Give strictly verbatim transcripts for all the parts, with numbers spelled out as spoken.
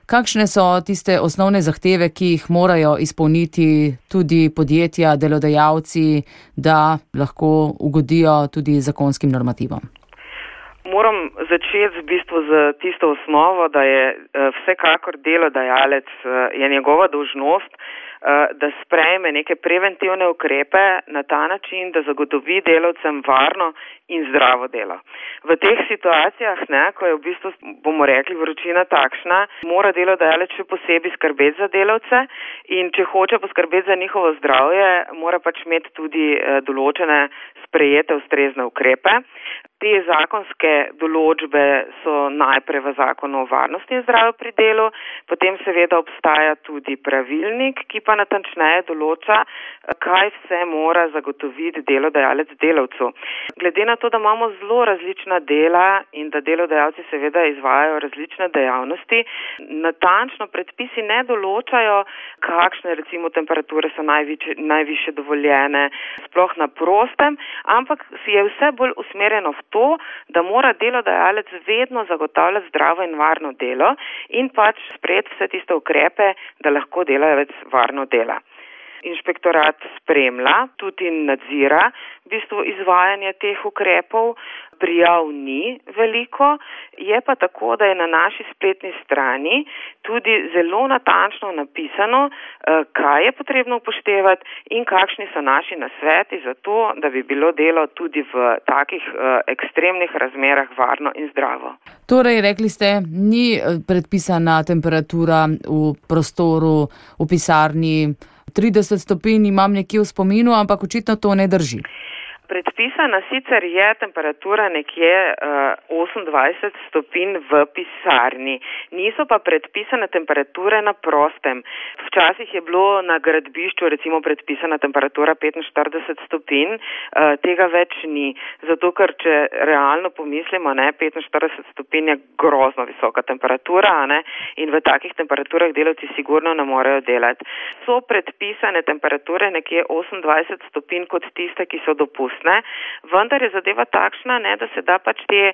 Kakšne so tiste osnovne zahteve, ki jih morajo izpolniti tudi podjetja, delodajalci, da lahko ugodijo tudi zakonskim normativom? Moram začeti v bistvu z tisto osnovo, da je vsekakor delodajalec, je njegova dolžnost, da sprejme neke preventivne ukrepe na ta način, da zagotovi delavcem varno in zdravo delo. V teh situacijah, ne, ko je v bistvu, bomo rekli, vročina takšna, mora delodajalec še posebej skrbeti za delavce in če hoče poskrbeti za njihovo zdravje, mora pač imeti tudi določene sprejete ustrezne ukrepe. Te zakonske določbe so najprej v zakonu o varnosti in zdravju pri delu, potem seveda obstaja tudi pravilnik, ki pa natančneje določa, kaj vse mora zagotoviti delodajalec delavcu. Glede na to, da imamo zelo različna dela in da delodajalci seveda izvajajo različne dejavnosti, natančno predpisi ne določajo, kakšne recimo temperature so najvišje, najvišje dovoljene, sploh na prostem, ampak je vse bolj usmerjeno v to, da mora delodajalec vedno zagotavljati zdravo in varno delo in pač sprejeti vse tiste ukrepe, da lahko delavec varno dela. Inšpektorat spremlja, tudi nadzira v bistvu izvajanje teh ukrepov, prijav ni veliko, je pa tako, da je na naši spletni strani tudi zelo natančno napisano, kaj je potrebno upoštevati in kakšni so naši nasveti za to, da bi bilo delo tudi v takih ekstremnih razmerah varno in zdravo. Torej, rekli ste, ni predpisana temperatura v prostoru, v pisarni, trideset stopinj imam nekje v spominu, ampak očitno to ne drži. Predpisana sicer je temperatura nekje uh, osemindvajset stopinj v pisarni, niso pa predpisane temperature na prostem. Včasih je bilo na gradbišču recimo predpisana temperatura petinštirideset stopinj, uh, tega več ni, zato ker če realno pomislimo, ne, petinštirideset stopinj je grozno visoka temperatura, ne, in v takih temperaturah delavci sigurno ne morejo delati. So predpisane temperature nekje osemindvajset stopinj kot tiste, ki so dopustne. Ne? Vendar je zadeva takšna, ne, da se da pač te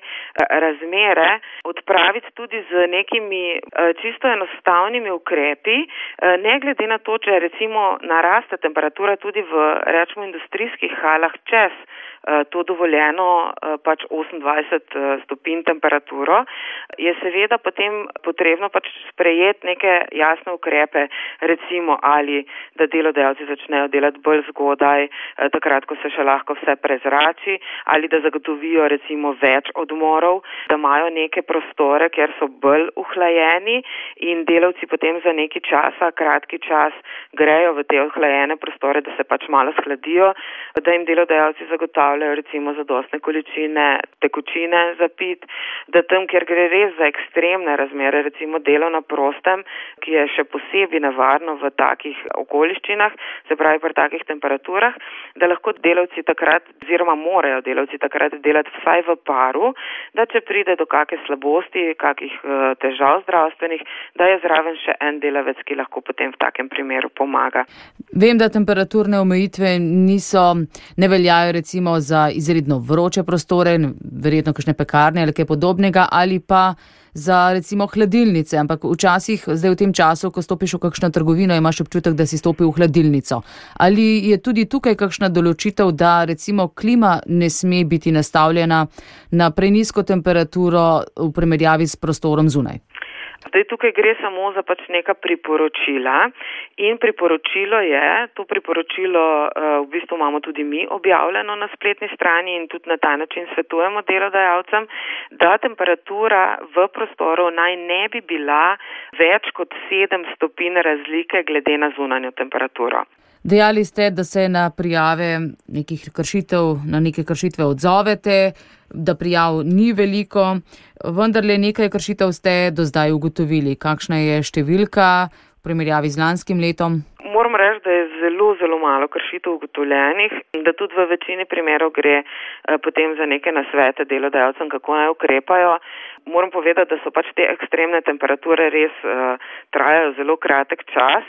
razmere odpraviti tudi z nekimi čisto enostavnimi ukrepi, ne glede na to, če recimo naraste temperatura tudi v, rečemo, industrijskih halah čez to dovoljeno pač osemindvajset stopinj temperaturo, je seveda potem potrebno pač sprejeti neke jasne ukrepe, recimo ali da delodajalci začnejo delati bolj zgodaj, takrat, ko se še lahko vse prezrači, ali da zagotovijo recimo več odmorov, da imajo neke prostore, kjer so bolj uhlajeni in delavci potem za neki časa, kratki čas grejo v te uhlajene prostore, da se pač malo shladijo, da jim delodajalci zagotavljajo recimo zadostne količine tekočine za pit, da tam, kjer gre res za ekstremne razmere, recimo delo na prostem, ki je še posebej nevarno v takih okoliščinah, se pravi pri takih temperaturah, da lahko delavci takrat, oziroma morajo delavci takrat delati vsaj v paru, da če pride do kakšne slabosti, kakih težav zdravstvenih, da je zraven še en delavec, ki lahko potem v takem primeru pomaga. Vem, da temperaturne omejitve niso, ne veljajo recimo za izredno vroče prostore, verjetno kakšne pekarne ali kaj podobnega, ali pa za recimo hladilnice, ampak včasih, zdaj v tem času, ko stopiš v kakšno trgovino, imaš občutek, da si stopil v hladilnico. Ali je tudi tukaj kakšna določitev, da recimo klima ne sme biti nastavljena na prenizko temperaturo v primerjavi s prostorom zunaj? Zdaj tukaj gre samo za pač neka priporočila in priporočilo je, to priporočilo v bistvu imamo tudi mi objavljeno na spletni strani in tudi na ta način svetujemo delodajalcem, da temperatura v prostoru naj ne bi bila več kot sedem stopinj razlike glede na zunanjo temperaturo. Dejali ste, da se na prijave nekih kršitev, na neke kršitve odzovete, da prijav ni veliko, vendarle nekaj kršitev ste do zdaj ugotovili. Kakšna je številka v primerjavi z lanskim letom? Moram reči, da je zelo, zelo malo kršitev ugotovljenih, da tudi v večini primerov gre potem za neke nasvete delodajalcem, kako naj ukrepajo. Moram povedati, da so pač te ekstremne temperature res uh, trajajo zelo kratek čas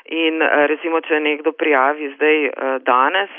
in recimo, če nekdo prijavi zdaj danes,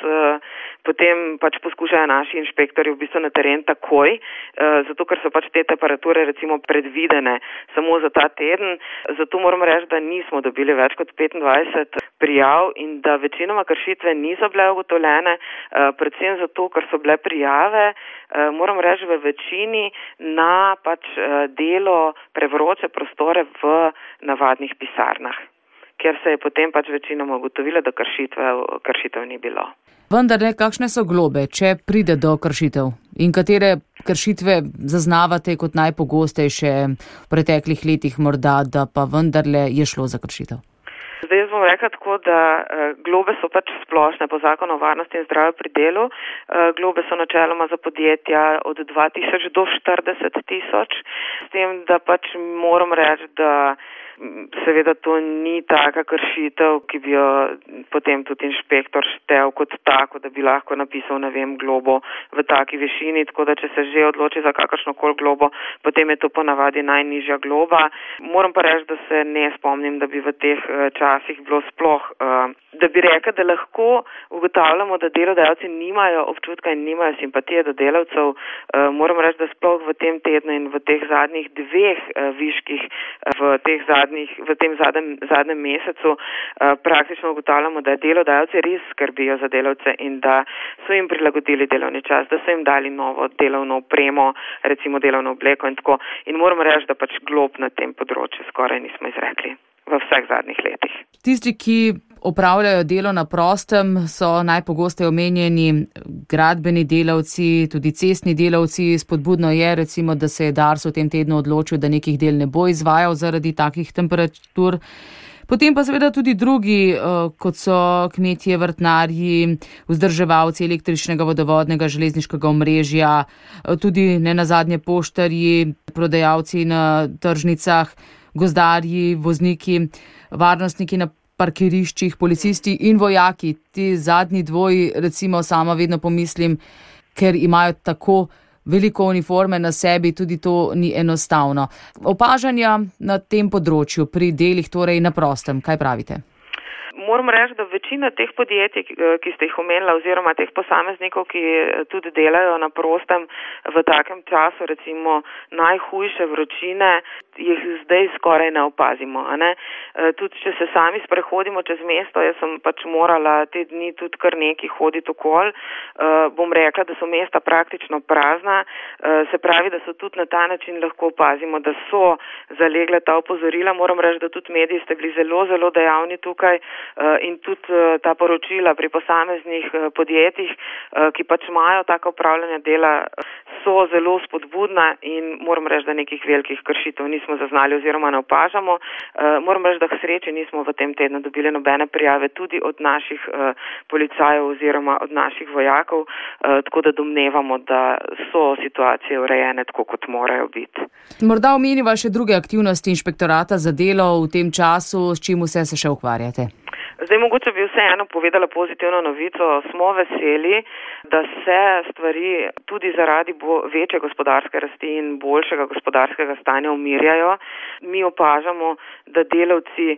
potem pač poskušajo naši inšpektori v bistvu na teren takoj, zato ker so pač te temperature recimo predvidene samo za ta teden. Zato moram reči, da nismo dobili več kot petindvajset prijav in da večinoma kršitve niso bile ugotovljene, predvsem zato, ker so bile prijave, moram reči, v večini na pač delo prevroče prostore v navadnih pisarnah, ker se je potem pač večinoma ugotovilo, da kršitev, kršitev ni bilo. Vendar ne, kakšne so globe, če pride do kršitev? In katere kršitve zaznavate kot najpogostejše v preteklih letih morda, da pa vendarle je šlo za kršitev? Zdaj jaz bom rekla tako, da globe so pač splošne po zakonu o varnosti in zdravju pri delu. Globe so načeloma za podjetja od dva tisoč do štirideset tisoč, s tem, da pač moram reči, da seveda to ni taka kršitev, ki bi jo potem tudi inšpektor štel kot tako, da bi lahko napisal, ne vem, globo v taki višini, tako da če se že odloči za kakršnokoli globo, potem je to ponavadi najnižja globa. Moram pa reči, da se ne spomnim, da bi v teh časih bilo sploh, da bi rekel, da lahko ugotavljamo, da delodajalci nimajo občutka in nimajo simpatije do delavcev. Moram reči, da sploh v tem tednu in v teh zadnjih dveh viških, v teh zadnjih v tem zadnjem, zadnjem mesecu praktično ugotavljamo, da delodajalci res skrbijo za delavce in da so jim prilagodili delovni čas, da so jim dali novo delovno opremo, recimo delovno obleko in tako. In moramo reči, da pač glob na tem področju skoraj nismo izrekli v vseh zadnjih letih. Tisti, ki opravljajo delo na prostem, so najpogosteje omenjeni gradbeni delavci, tudi cestni delavci. Spodbudno je recimo, da se je Dars v tem tednu odločil, da nekih del ne bo izvajal zaradi takih temperatur. Potem pa seveda tudi drugi, kot so kmetje, vrtnarji, vzdrževalci električnega, vodovodnega, železniškega omrežja, tudi nenazadnje poštarji, prodajalci na tržnicah, gozdarji, vozniki, varnostniki na parkiriščih, policisti in vojaki. Ti zadnji dvoji, recimo sama vedno pomislim, ker imajo tako veliko uniforme na sebi, tudi to ni enostavno. Opažanja na tem področju pri delih, torej na prostem, kaj pravite? Moram reči, da večina teh podjetij, ki ste jih omenila, oziroma teh posameznikov, ki tudi delajo na prostem v takem času, recimo najhujše vročine, jih zdaj skoraj ne opazimo. A ne? Tudi če se sami sprehodimo čez mesto, jaz sem pač morala te dni tudi kar nekaj hoditi okoli, bom rekla, da so mesta praktično prazna, se pravi, da so tudi na ta način lahko opazimo, da so zalegle ta opozorila. Moram reči, da tudi mediji ste bili zelo, zelo dejavni tukaj, in tudi ta poročila pri posameznih podjetjih, ki pač imajo tako upravljanje dela, so zelo spodbudna in moram reči, da nekih velikih kršitev nismo zaznali oziroma ne opažamo. Moram reči, da k sreči nismo v tem tednu dobili nobene prijave tudi od naših policajev oziroma od naših vojakov, tako da domnevamo, da so situacije urejene tako, kot morajo biti. Morda omeniva še druge aktivnosti inšpektorata za delo v tem času, s čim vse se še ukvarjate? Zdaj, mogoče bi vseeno povedala pozitivno novico. Smo veseli, da se stvari tudi zaradi bo, večje gospodarske rasti in boljšega gospodarskega stanja umirjajo. Mi opažamo, da delavci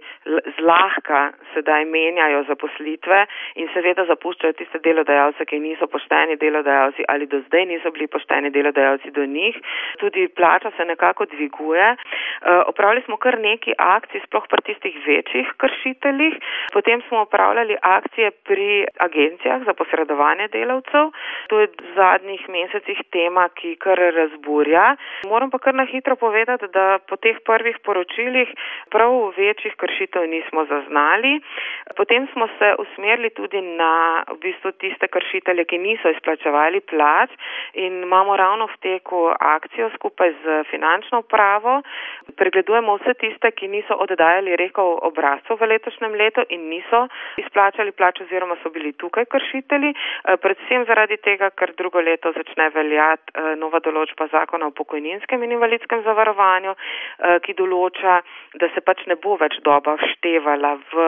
zlahka sedaj menjajo zaposlitve in seveda zapuščajo tiste delodajalce, ki niso pošteni delodajalci ali do zdaj niso bili pošteni delodajalci do njih. Tudi plača se nekako dviguje. Opravili smo kar nekaj akcij, sploh pri tistih večjih kršiteljih. Potem smo opravljali akcije pri agencijah za posredovanje delavcev. To je v zadnjih mesecih tema, ki kar razburja. Moram pa kar na hitro povedati, da po teh prvih poročilih prav večjih kršitev nismo zaznali. Potem smo se usmerili tudi na v bistvu tiste kršitelje, ki niso izplačevali plač in imamo ravno v teku akcijo skupaj z finančno upravo. Pregledujemo vse tiste, ki niso oddajali rekov obrazcev v letošnjem letu in niso izplačali plač oziroma so bili tukaj kršitelji, predvsem zaradi tega, ker drugo leto začne veljati nova določba zakona o pokojninskem in invalidskem zavarovanju, ki določa, da se pač ne bo več doba vštevala v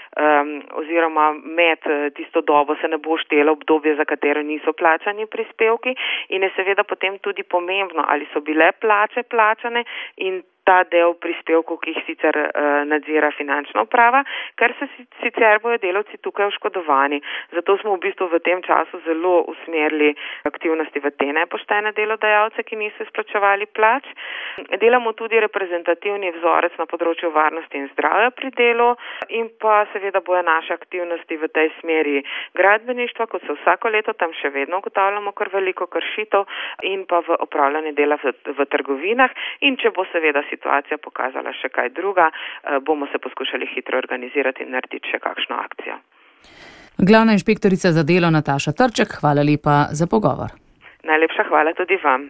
oziroma med tisto dobo se ne bo štelo obdobje, za katero niso plačani prispevki in je seveda potem tudi pomembno, ali so bile plače plačane in ta del prispevkov, ki jih sicer uh, nadzira finančna uprava, ker se sicer bojo delavci tukaj oškodovani. Zato smo v bistvu v tem času zelo usmerili aktivnosti v te nepoštene delodajalce, ki niso izplačevali plač. Delamo tudi reprezentativni vzorec na področju varnosti in zdravja pri delu in pa seveda bojo naše aktivnosti v tej smeri gradbeništva, kot se vsako leto tam še vedno ugotavljamo kar veliko kršitev in pa v opravljanje dela v, v trgovinah in če bo seveda situacija pokazala še kaj druga, bomo se poskušali hitro organizirati in narediti še kakšno akcijo. Glavna inšpektorica za delo Nataša Trček, hvala lepa za pogovor. Najlepša hvala tudi vam.